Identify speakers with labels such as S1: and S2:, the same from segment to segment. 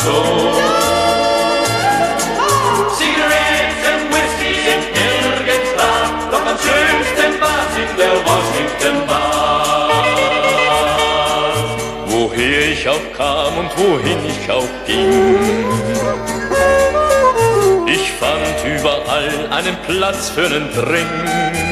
S1: so. Zigaretten, Whisky sind nirgends da, doch am schönsten war's in der Washington Bar. Woher ich auch kam und wohin ich auch ging, ich fand überall einen Platz für einen Drink.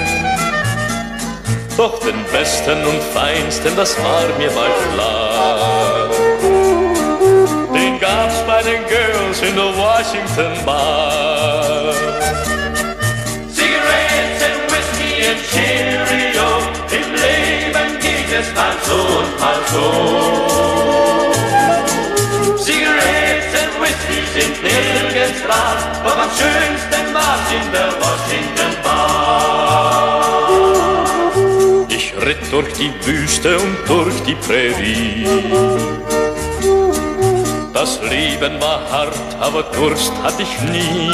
S1: Doch den besten und feinsten, das war mir mal klar, den gab's bei den Girls in der Washington Bar. Zigaretten, Whisky und Cheerio, im Leben geht es mal so und mal so. Zigaretten, Whisky sind nirgends da, doch am schönsten war's in der Washington Bar. Ich ritt durch die Wüste und durch die Prärie. Das Leben war hart, aber Durst hatte ich nie.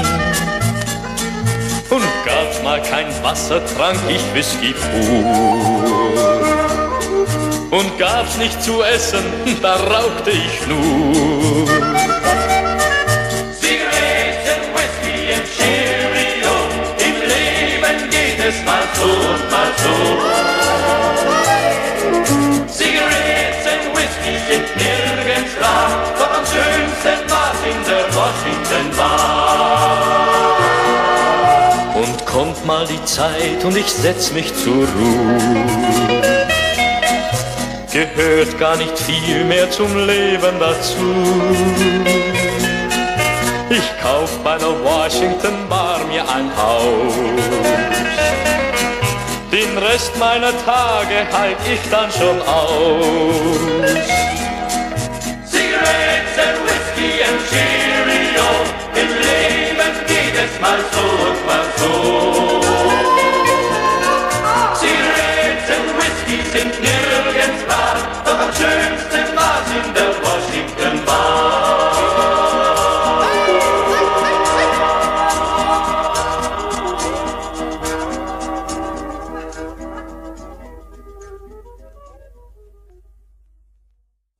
S1: Und gab's mal kein Wasser, trank ich Whisky pur. Und gab's nicht zu essen, da rauchte ich nur. Zigaretten, Whisky und Cheerio, im Leben geht es mal so und mal so. Zigaretten, Whisky sind nirgends da, doch am schönsten war's in der Washington Bar. Und kommt mal die Zeit und ich setz mich zur Ruhe, gehört gar nicht viel mehr zum Leben dazu. Ich kauf bei einer Washington Bar mir ein Haus, den Rest meiner Tage halt ich dann schon aus. Cigarettes and Whisky and Cheese.